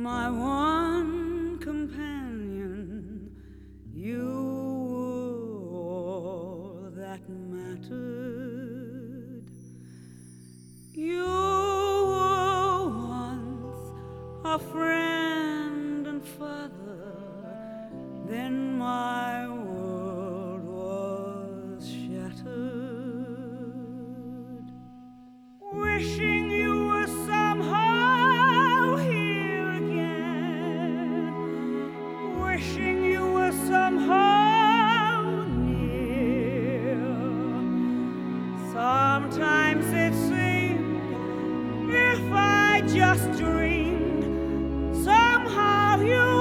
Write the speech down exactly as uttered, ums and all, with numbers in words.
my one companion. You were all that mattered. You were once a friend and father, then my world was shattered. Wishing you were somehow here again, wishing you were somehow near. Sometimes it seemed if I just dreamed, somehow you